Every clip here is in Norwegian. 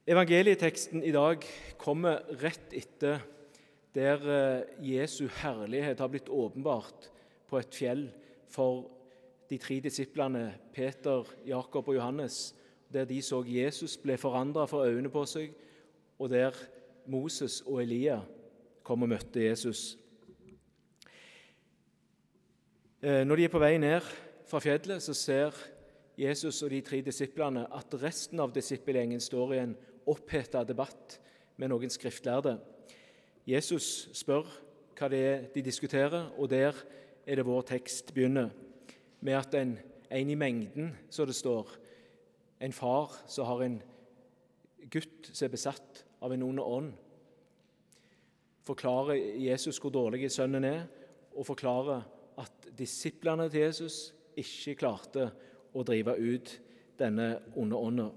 Evangelieteksten i dag kommer rett etter der Jesu herlighet har blitt åpenbart på et fjell for de 3 disiplene Peter, Jakob og Johannes, der de så Jesus ble forandret for øynene på seg, og der Moses og Elia kom og møtte Jesus. Når de er på vei ned fra fjellet, så ser Jesus og de 3 disiplene at resten av disippelgjengen står i en opphetet debatt med noen skriftlærde. Jesus spør hva det er de diskuterer, og der er det vår tekst begynner, med at en i mengden, så det står, en far som har en gutt som er besatt av en ond ånd, forklarer Jesus hvor dårlig sønnen er, og forklarer at disiplene til Jesus ikke klarte å drive ut denne onde ånden.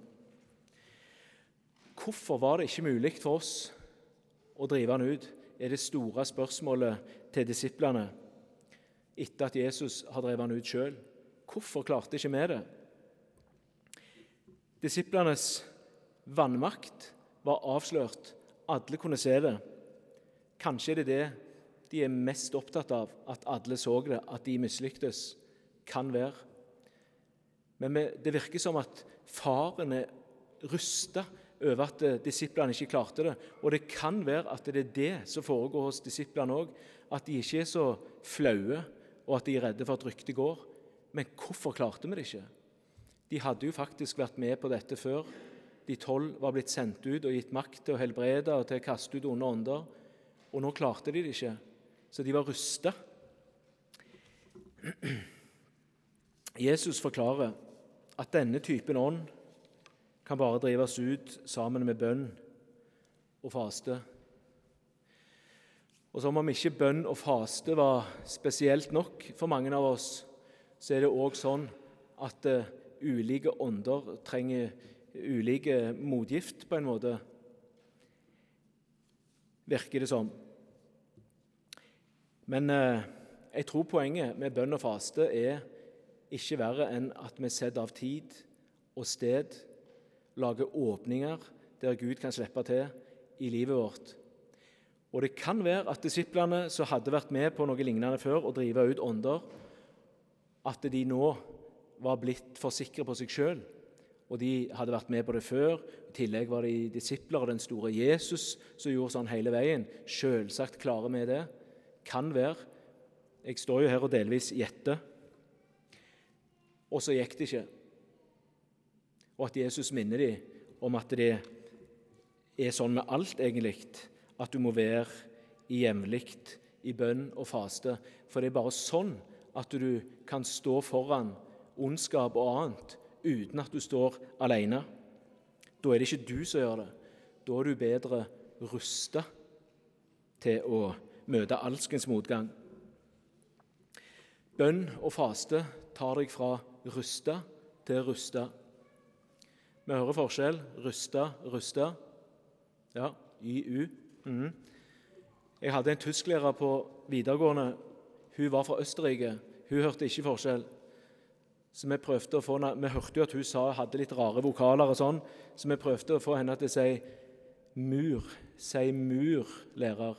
Hvorfor var det ikke mulig for oss å drive han ut, er det store spørsmålet til disiplene etter at Jesus har drevet han ut selv. Hvorfor klarte ikke vi det? Disiplenes vannmakt var avslørt. Alle kunne se det. Kanskje er det det de er mest opptatt av, at alle så det, at de mislyktes. Kan være. Men det virker som at faren er rystet over at disiplene ikke klarte det. Og det kan være at det er det som foregår hos disiplene også, at de ikke er så flaue, og at de er redde for at ryktet går. Men hvorfor klarte vi det ikke? De hadde jo faktisk vært med på dette før. De 12 var blitt sendt ut og gitt makt til å helbrede og til å kaste ut onde ånder. Og nå klarte de det ikke. Så de var rystet. Jesus forklarer at denne typen ånd kan bare drives ut sammen med bønn og faste. Og som om ikke bønn og faste var spesielt nok for mange av oss, så er det også sånn at ulike ånder trenger ulike motgift på en måte, virker det som. Men jeg tror poenget med bønn og faste er ikke verre enn at vi setter av tid og sted, lager åpninger der Gud kan slippe til i livet vårt. Og det kan være at disiplene som hadde vært med på noe lignende før og drive ut ånder, at de nå var blitt for sikre på seg selv, og de hadde vært med på det før. I tillegg var de disipler av den store Jesus som gjorde sånn hele veien. Selvsagt klarer vi det. Kan være. Jeg står jo her og delvis gjetter. Og så gikk det ikke. Og at Jesus minner dem om at det er sånn med alt egentlig, at du må være i jevnligt i bønn og faste. For det er bare sånn at du kan stå foran ondskap og annet uten at du står alene. Da er det ikke du som gjør det. Da er du bedre rustet til å møte alskens motgang. Bønn og faste tar deg fra rustet til rustet. Vi hører forskjell. Rustet. Ja, YU. Jeg hadde en tysklærer på videregående. Hun var fra Østerrike. Hun hørte ikke forskjell. Så vi prøvde å få henne, vi hørte jo at hun hadde litt rare vokaler og sånn, så vi prøvde å få henne til å si mur. Si mur, lærer.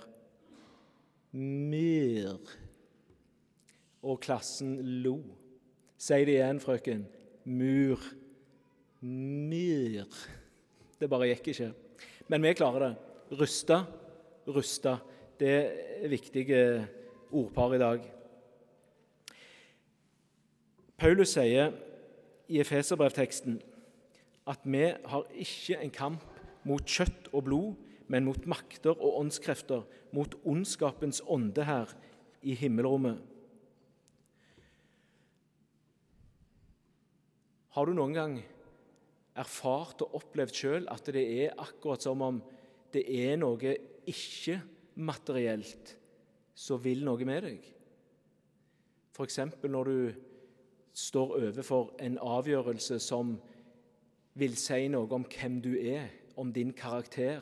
Myr. Og klassen lo. Si det igjen, frøken. Mur. Myr. Det bare gikk ikke. Men vi klarer det. Rusta. Det er viktige ordpar i dag. Paulus sier i Efeserbrevteksten at vi har ikke en kamp mot kjøtt og blod, men mot makter og åndskrefter, mot ondskapens ånde her i himmelrommet. Har du noen gang erfart og opplevd selv at det er akkurat som om det er noe ikke-materielt som vil noe med deg? For eksempel når du står overfor en avgjørelse som vil si noe om hvem du er, om din karakter.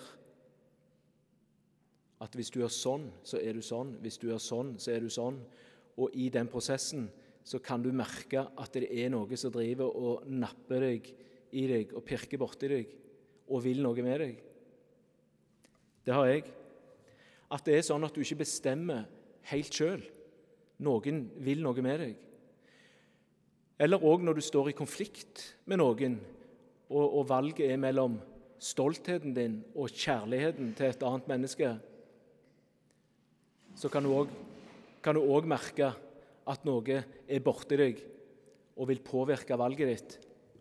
At hvis du er sånn, så er du sånn. Hvis du er sånn, så er du sånn. Og i den prosessen så kan du merke at det er noe som driver og napper deg i deg og pirker borti deg. og vil noe med deg. Det har jeg. At det er sånn at du ikke bestemmer helt selv. Noen vil noe med deg. Eller også når du står i konflikt med noen, og valget er mellom stoltheten din og kjærligheten til et annet menneske, så kan du også merke at noe er borti deg og vil påvirke valget ditt.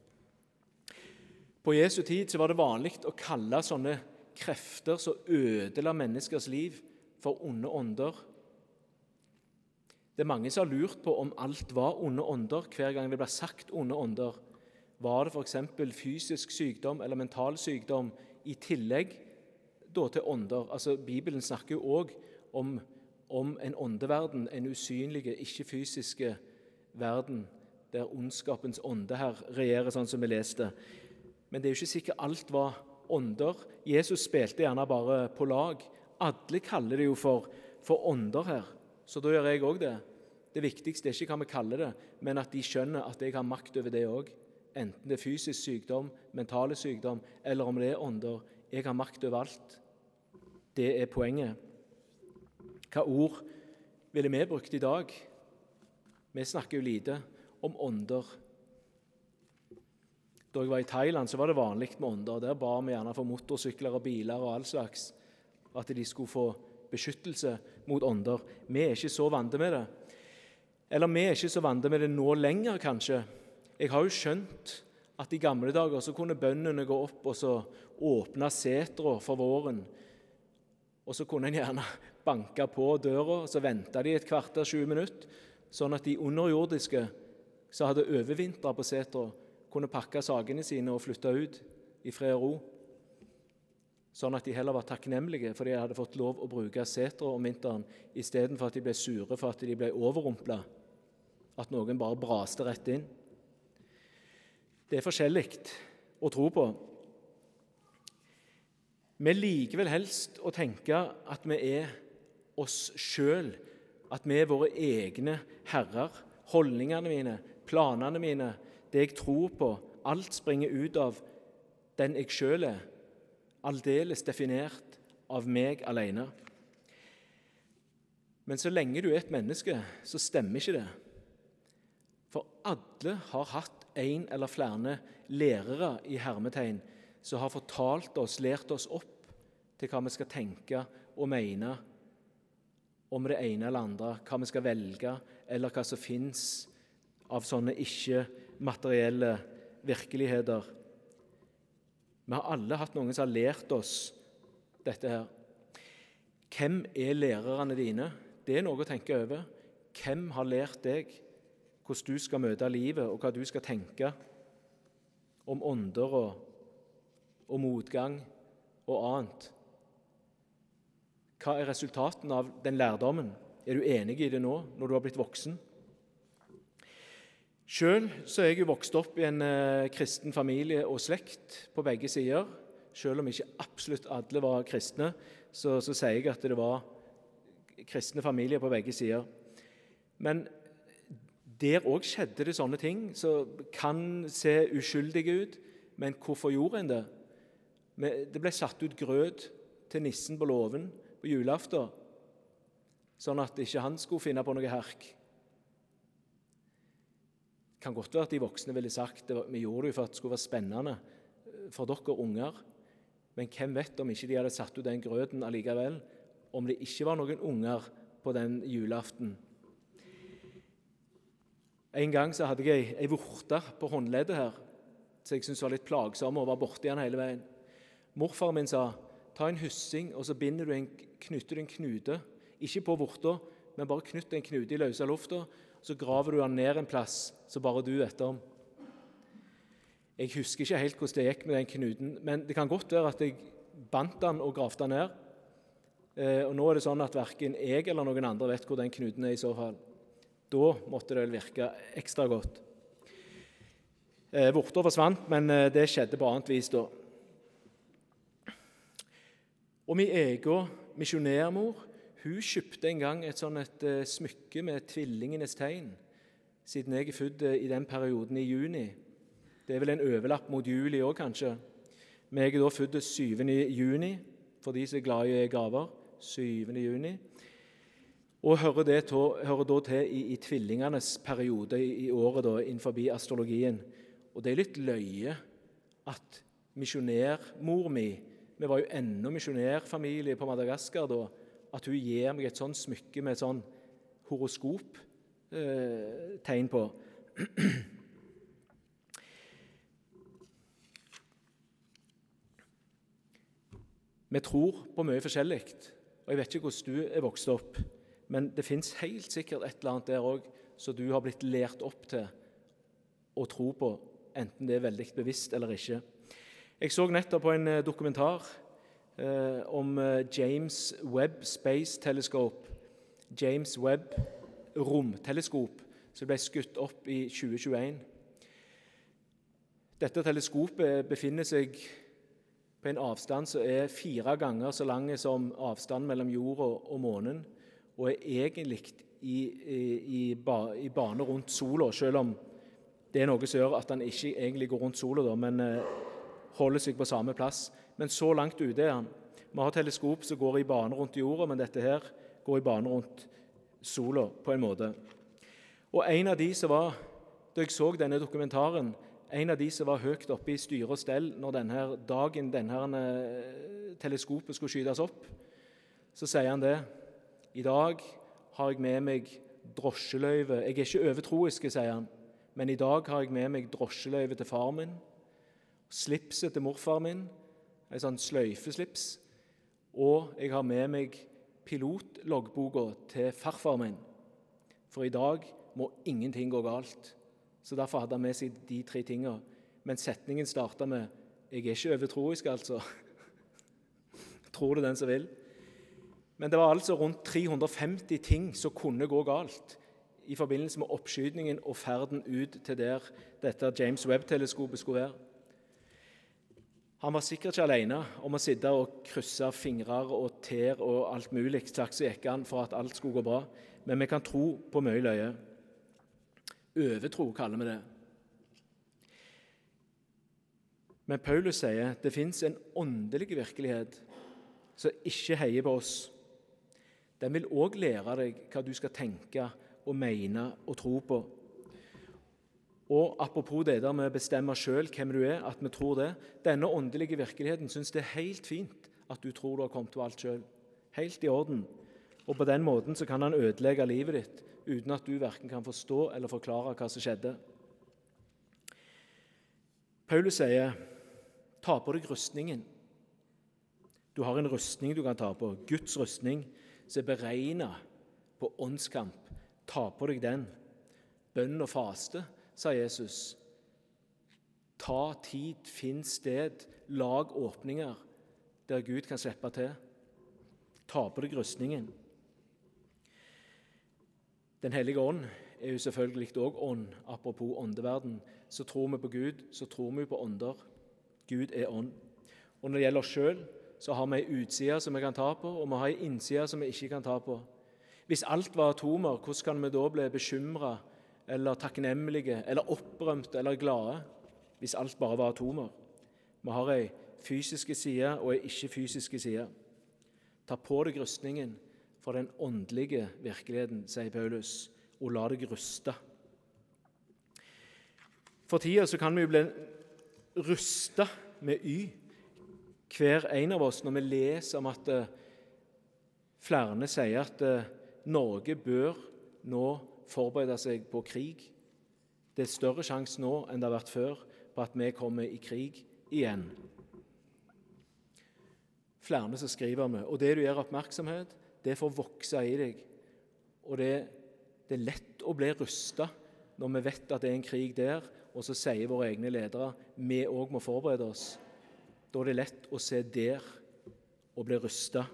På Jesu tid så var det vanlig å kalle sånne krefter som ødela menneskers liv, for onde ånder. Det er mange som har lurt på om alt var onde ånder hver gang det ble sagt onde ånder. Var det for eksempel fysisk sykdom eller mental sykdom i tillegg da til ånder? Altså, Bibelen snakker jo også om en åndeverden, en usynlige, ikke-fysiske verden, der ondskapens ånde her regjerer, sånn som vi leste. Men det er jo ikke sikkert alt var ånder. Jesus spilte gjerne bare på lag. Alle kaller det jo for ånder her, så da gjør jeg også det. Det viktigste er ikke hva vi kaller det, men at de skjønner at jeg har makt over det også. Enten det er fysisk sykdom, mentale sykdom, eller om det er ånder. Jeg har makt over alt. Det er poenget. Hva ord ville vi brukt i dag? Vi snakker jo lite om ånder. Da jeg var i Thailand, så var det vanlig med ånder. Der ba vi gjerne for motorsykler og biler og all slags, at de skulle få beskyttelse mot ånder. Vi er ikke så vante med det. Eller vi er ikke så vante med det nå lenger, kanskje. Jeg har jo skjønt at i gamle dager så kunne bøndene gå opp og så åpne setra for våren. Og så kunne en gjerne banke på døra, og så ventet de et kvarter, 20 minutter, sånn at de underjordiske som hadde overvintret på setra, kunne pakke sakene sine og flytte ut i fred og ro. Sånn at de heller var takknemlige for de hadde fått lov å bruke setra om vinteren, i stedet for at de ble sure for at de ble overrumplet, at noen bare braste rett inn. Det er forskjellig å tro på. Vi liker vel helst å tenke at vi er oss selv, at vi er våre egne herrer. Holdningene mine, planene mine, det jeg tror på, alt springer ut av den jeg selv er, aldeles definert av meg alene. Men så lenge du er et menneske, så stemmer ikke det. For alle har hatt en eller flere lærere i hermetegn som har fortalt oss, lært oss opp til hva vi skal tenke og mene om det ene eller andre, hva vi skal velge, eller hva som finnes av sånne ikke-materielle virkeligheter. Vi har alle hatt noen som har lært oss dette her. Hvem er lærerne dine? Det er noe å tenke over. Hvem har lært deg hvordan du skal møte livet, og hva du skal tenke om ånder og motgang og annet? Hva er resultatene av den lærdommen? Er du enig i det nå, når du har blitt voksen? Selv så er jeg jo vokst opp i en kristen familie og slekt på begge sider. Selv om ikke absolutt alle var kristne, så sier jeg at det var kristne familier på begge sider. Men der også skjedde det sånne ting som kan se uskyldige ut, men hvorfor gjorde en det? Det ble satt ut grøt til nissen på låven på julaften, sånn at ikke han skulle finne på noe herk. Det kan godt være at de voksne ville sagt at vi gjorde det for at det skulle være spennende for dere unger, men hvem vet om ikke de hadde satt ut den grøten allikevel, om det ikke var noen unger på den julaften. En gang så hadde jeg en vorte på håndleddet her, så jeg syntes det var litt plagsomt å være borte igjen hele veien. Morfar min sa, ta en hyssing, og så knytter du en knute, ikke på vorta, men bare knytt en knute i løse lufta, så graver du den ned en plass, så bare du vet om. Jeg husker ikke helt hvordan det gikk med den knuten, men det kan godt være at jeg bandt den og gravde den ned. Og nå er det sånn at hverken jeg eller noen andre vet hvor den knuten er i så fall. Da måtte det vel virke ekstra godt. Vorta forsvant, men det skjedde på annet vis da. Og min egen misjonærmor, hun kjøpte en gang et smykke med tvillingenes tegn, siden jeg er født i den perioden i juni. Det er vel en overlapp mot juli også, kanskje. Jeg er da født 7. juni, for de som er glad i gaver. 7. juni. Og hører da til i tvillingenes periode i året da, innenfor astrologien. Og det er litt løye at misjonærmor mi, vi var jo enda misjonærfamilie på Madagaskar da, at hun gir meg et sånt smykke med et sånn horoskop-tegn på. Vi tror på mye forskjellig, og jeg vet ikke hvordan du er vokst opp, men det finnes helt sikkert et eller annet der også, som du har blitt lært opp til å tro på, enten det er veldig bevisst eller ikke. Jeg så nettopp på en dokumentar om James Webb Space Telescope, James Webb romteleskop, som ble skutt opp i 2021. Dette teleskopet befinner seg på en avstand som er 4 ganger så lang som avstanden mellom jorda og månen, og er egentlig i bane rundt sola, selv om det er noe som gjør at han ikke egentlig går rundt sola, da, men holder seg på samme plass. Men så langt ute er han. Vi har teleskop som går i bane rundt jorda, men dette her går i bane rundt sola på en måte. Og en av de som var, da jeg så denne dokumentaren, en av de som var høyt oppe i styre og stell når denne dagen denne teleskopet skulle skytes opp, så sier han det: I dag har jeg med meg drosjeløyve. Jeg er ikke overtroisk, sier han, men i dag har jeg med meg drosjeløyve til far min, slipset til morfar min, en sånn sløyfeslips, og jeg har med meg pilotlogboka til farfar min. For i dag må ingenting gå galt. Så derfor hadde han med seg de 3 tingene. Men setningen startet med: jeg er ikke overtroisk, altså. Tror det den som vil. Men det var altså rundt 350 ting som kunne gå galt i forbindelse med oppskytningen og ferden ut til der dette James Webb-teleskopet skulle være. Han var sikkert ikke alene om å sitte og krysse fingrer og tær og alt mulig slags i ekken for at alt skulle gå bra, men vi kan tro på mye løye. Overtro kaller vi det. Men Paulus sier det finnes en åndelig virkelighet som ikke heier på oss. Den vil også lære deg hva du skal tenke og mene og tro på. Og apropos det der med å bestemme selv hvem du er, at vi tror det, denne åndelige virkeligheten synes det er helt fint at du tror du har kommet til alt selv. Helt i orden. Og på den måten så kan han ødelegge livet ditt uten at du hverken kan forstå eller forklare hva som skjedde. Paulus sier, ta på deg rustningen. Du har en rustning du kan ta på, Guds rustning, som er beregnet på åndskamp. Ta på deg den. Bønn og faste, sa Jesus. Ta tid, finn sted, lag åpninger der Gud kan slippe til. Ta på deg rustningen. Den hellige ånd er jo selvfølgelig også ånd. Apropos åndeverden, så tror vi på Gud, så tror vi på ånder. Gud er ånd. Og når det gjelder oss selv, så har vi en utside som vi kan ta på, og vi har en innside som vi ikke kan ta på. Hvis alt var atomer, hvordan kan vi da bli bekymret, eller takknemlige, eller opprømte, eller glade, hvis alt bare var atomer? Vi har en fysiske side og en ikke-fysiske side. Ta på deg rustningen for den åndelige virkeligheten, sier Paulus, og la deg ruste. For tida så kan vi jo bli rustet med hver en av oss, når vi leser om at flere sier at Norge bør nå forberede seg på krig. Det er større sjanse nå enn det har vært før på at vi kommer i krig igjen. Flere som skriver om det, og det du gjør oppmerksomhet, det får vokse i deg. Og det er lett å bli rustet når vi vet at det er en krig der, og så sier våre egne ledere vi også må forberede oss. Da er det lett å se der og bli rustet.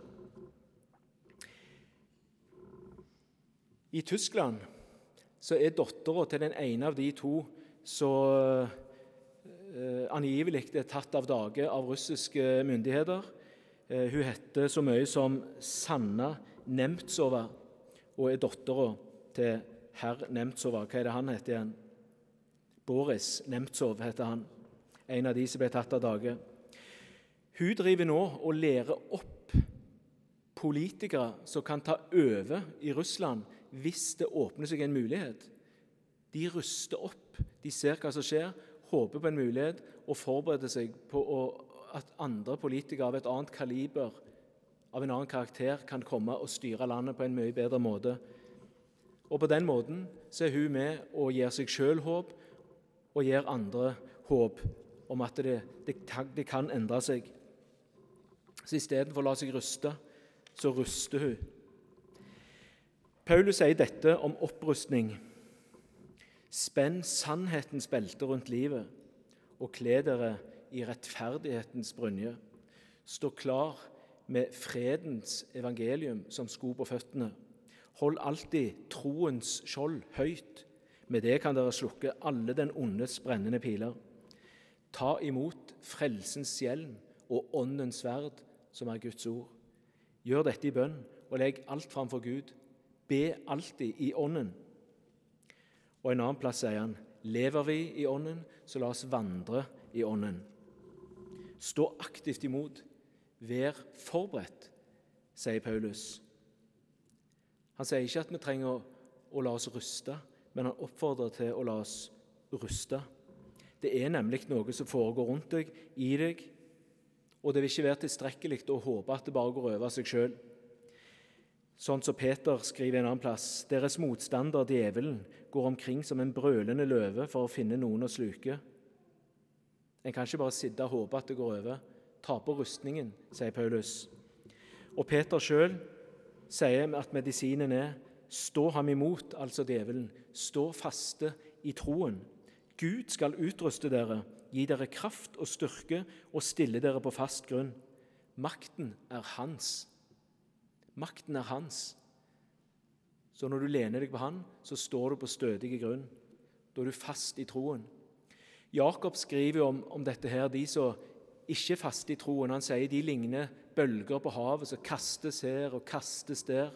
I Tyskland så er datteren til den ene av de 2 så angivelig er tatt av dage av russiske myndigheter. Hun heter så mye som Sanna Nemtsova og er datteren til herr Nemtsova. Hva er det han heter igjen? Boris Nemtsov heter han, en av de som ble tatt av dage. Hun driver nå og lærer opp politikere som kan ta over i Russland hvis det åpner seg en mulighet. De ruster opp, de ser hva som skjer, håper på en mulighet og forbereder seg på at andre politikere av et annet kaliber, av en annen karakter, kan komme og styre landet på en mye bedre måte. Og på den måten så er hun med og gir seg selv håp og gir andre håp om at det kan endre seg. Så i stedet for å la seg ruste, så ruster hun. Paulus sier dette om opprustning. Spenn sannhetens belte rundt livet, og kle dere i rettferdighetens brynje. Stå klar med fredens evangelium som sko på føttene. Hold alltid troens skjold høyt. Med det kan dere slukke alle den ondes brennende piler. Ta imot frelsens hjelm og åndens sverd, som er Guds ord. Gjør dette i bønn, og legg alt framfor Gud. Be alltid i ånden. Og en annen plass sier han, lever vi i ånden, så la oss vandre i ånden. Stå aktivt imot. Vær forberedt, sier Paulus. Han sier ikke at vi trenger å la oss ruste, men han oppfordrer til å la oss ruste. Det er nemlig noe som foregår rundt deg, i deg, og det vil ikke være tilstrekkelig å håpe at det bare går over seg selv. Sånn som Peter skriver en annen plass, deres motstander, djevelen, går omkring som en brølende løve for å finne noen å sluke. En kan ikke bare sitte og håpe at det går over. Ta på rustningen, sier Paulus. Og Peter selv sier at medisinen er, stå ham imot, altså djevelen, stå faste i troen. Gud skal utruste dere, gi dere kraft og styrke og stille dere på fast grunn. Makten er hans. Makten er hans. Så når du lener deg på han, så står du på stødig grunn. Da er du fast i troen. Jakob skriver om dette her, de som ikke er fast i troen. Han sier de ligner bølger på havet som kastes her og kastes der.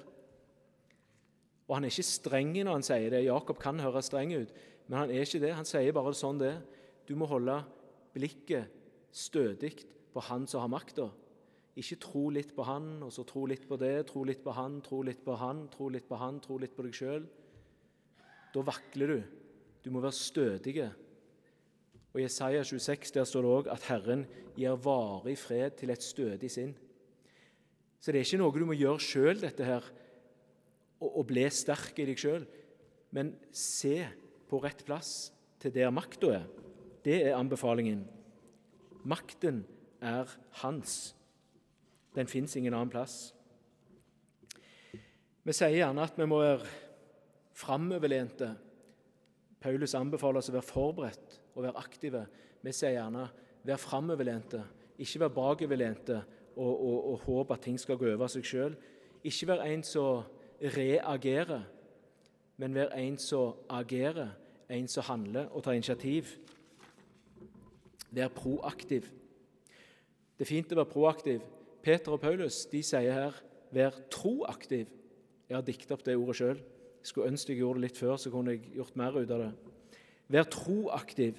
Og han er ikke streng når han sier det. Jakob kan høre streng ut, men han er ikke det. Han sier bare sånn det. Du må holde blikket stødig på han som har makta. Ikke tro litt på han, og så tro litt på det, tro litt på han, tro litt på han, tro litt på han, tro litt på deg selv. Da vakler du. Du må være stødige. Og i Jesaja 26 der står det også at Herren gir varig fred til et stødig sinn. Så det er ikke noe du må gjøre selv, dette her, og bli sterk i deg selv, men se på rett plass til der makta er. Det er anbefalingen. Makten er hans. Den finnes ingen annen plass. Vi sier gjerne at vi må være framoverlente. Paulus anbefaler oss å være forberedt og være aktive. Vi sier gjerne være framoverlente, ikke være bakoverlente og håpe at ting skal gå over seg selv. Ikke være en som reagerer, men være en som agerer, en som handler og tar initiativ. Vær proaktiv. Det er fint å være proaktiv. Peter og Paulus, de sier her, vær troaktiv. Jeg har diktet opp det ordet selv. Jeg skulle ønske jeg gjorde det litt før, så kunne jeg gjort mer ut av det. Vær troaktiv.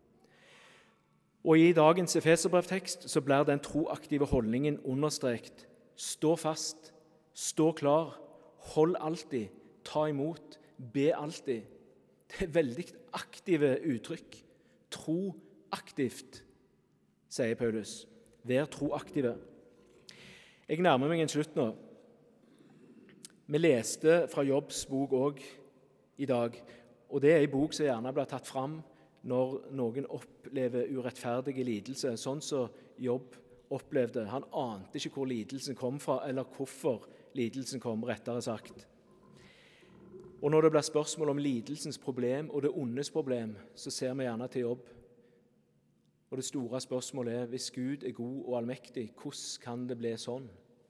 Og i dagens Efeserbrevtekst så blir den troaktive holdningen understreket. Stå fast, stå klar, hold alltid, ta imot, be alltid. Det er veldig aktive uttrykk. Troaktivt, sier Paulus. Vær troaktive. Jeg nærmer meg en slutt nå. Vi leste fra Jobbs bok også i dag, og det er en bok som gjerne blir tatt fram når noen opplever urettferdige lidelse, sånn som Jobb opplevde. Han ante ikke hvor lidelsen kom fra, eller hvorfor lidelsen kom, rettere sagt. Og når det blir spørsmål om lidelsens problem og det ondes problem, så ser vi gjerne til Jobb. Og det store spørsmålet er, hvis Gud er god og allmektig, hvordan kan det bli sånn?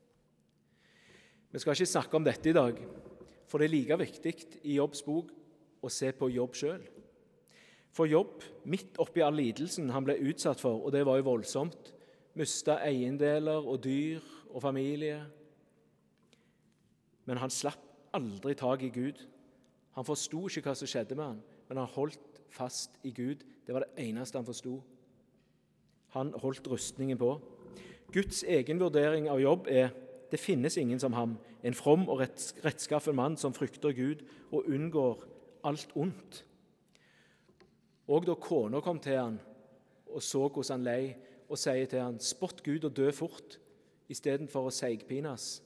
Vi skal ikke snakke om dette i dag, for det er like viktig i Jobbs bok å se på Jobb selv. For Jobb, midt oppi all lidelsen han ble utsatt for, og det var jo voldsomt, mistet eiendeler og dyr og familie. Men han slapp aldri tak i Gud. Han forstod ikke hva som skjedde med han, men han holdt fast i Gud. Det var det eneste han forstod. Han holdt rustningen på. Guds egen vurdering av Jobb er: det finnes ingen som ham, en from og rettskaffen mann som frykter Gud og unngår alt ondt. Og da kona kom til han og så hvordan han lei, og sier til han: spott Gud og dø fort, istedenfor å seigpines,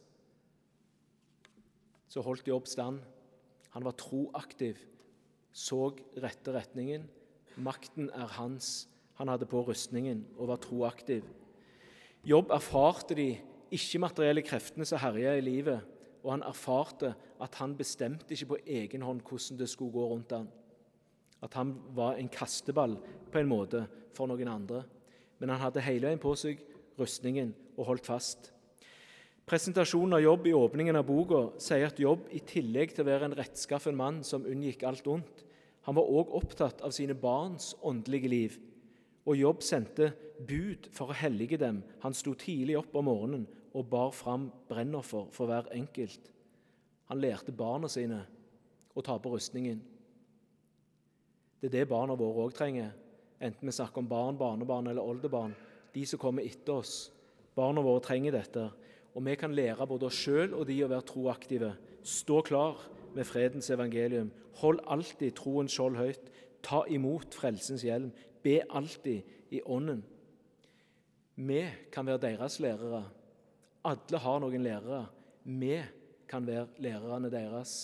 så holdt Jobb stand. Han var troaktiv, så rette retningen. Makten er hans. Han hadde på rustningen og var troaktiv. Jobb erfarte de ikke-materielle kreftene som herjet i livet, og han erfarte at han bestemte ikke på egen hånd hvordan det skulle gå rundt han. At han var en kasteball på en måte for noen andre. Men han hadde hele veien på seg rustningen og holdt fast. Presentasjonen av Jobb i åpningen av boka sier at Jobb, i tillegg til å være en rettskaffen mann som unngikk alt ondt, han var også opptatt av sine barns åndelige liv. Og Jobb sendte bud for å hellige dem. Han sto tidlig opp om morgenen og bar fram brennoffer for hver enkelt. Han lærte barna sine å ta på rustningen. Det er det barna våre også trenger, enten vi snakker om barn, barnebarn eller oldebarn. De som kommer etter oss. Barna våre trenger dette, og vi kan lære både oss selv og de å være troaktive. Stå klar med fredens evangelium. Hold alltid troens skjold høyt. Ta imot frelsens hjelm. Be alltid i ånden. Vi kan være deres lærere. Alle har noen lærere. Vi kan være lærerne deres.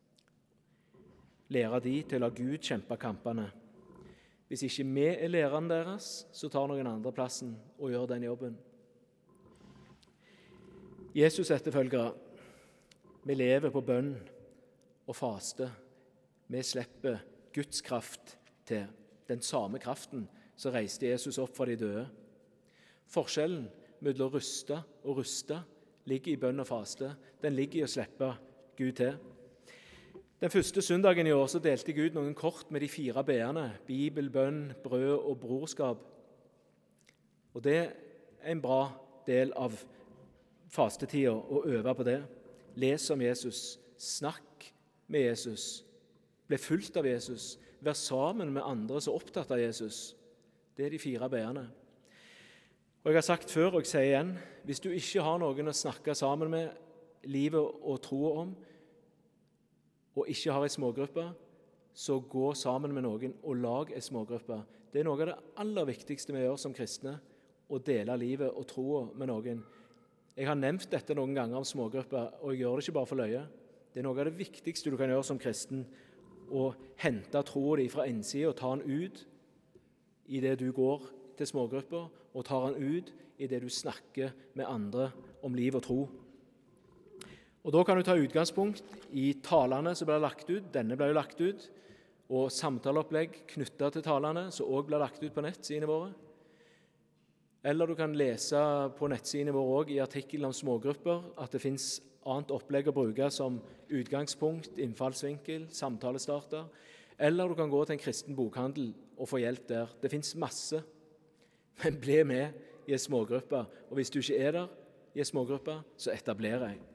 Lære de til å la Gud kjempe kampene. Hvis ikke vi er lærerne deres, så tar noen andre plassen og gjør den jobben. Jesus etterfølgere, vi lever på bønn og faste. Vi slipper Guds kraft til, den samme kraften som reiste Jesus opp fra de døde. Forskjellen mellom ruste og ruste ligger i bønn og faste. Den ligger i å slippe Gud til. Den første søndagen i år så delte Gud noen kort med de 4 B-ene: Bibel, bønn, brød og brorskap. Og det er en bra del av fastetida å øve på det. Les om Jesus, snakk med Jesus, bli fulgt av Jesus, vær sammen med andre som er opptatt av Jesus. Det er de 4 B-ene. Og jeg har sagt før, og jeg sier igjen, hvis du ikke har noen å snakke sammen med livet og troa om, og ikke har en smågruppe, så gå sammen med noen og lag en smågruppe. Det er noe av det aller viktigste vi gjør som kristne, å dele livet og troa med noen. Jeg har nevnt dette noen ganger om smågrupper, og jeg gjør det ikke bare for løye. Det er noe av det viktigste du kan gjøre som kristen, å hente troa di fra innsida og ta den ut i det du går til smågrupper, og tar den ut i det du snakker med andre om liv og tro. Og da kan du ta utgangspunkt i talene som blir lagt ut. Denne ble jo lagt ut, og samtaleopplegg knyttet til talene, som også blir lagt ut på nettsidene våre. Eller du kan lese på nettsidene våre også i artikkelen om smågrupper at det finnes annet opplegg å bruke som utgangspunkt, innfallsvinkel, samtalestarter. Eller du kan gå til en kristen bokhandel og få hjelp der. Det finnes masse. Men bli med i en smågruppe. Og hvis du ikke er der i en smågruppe, så etabler jeg.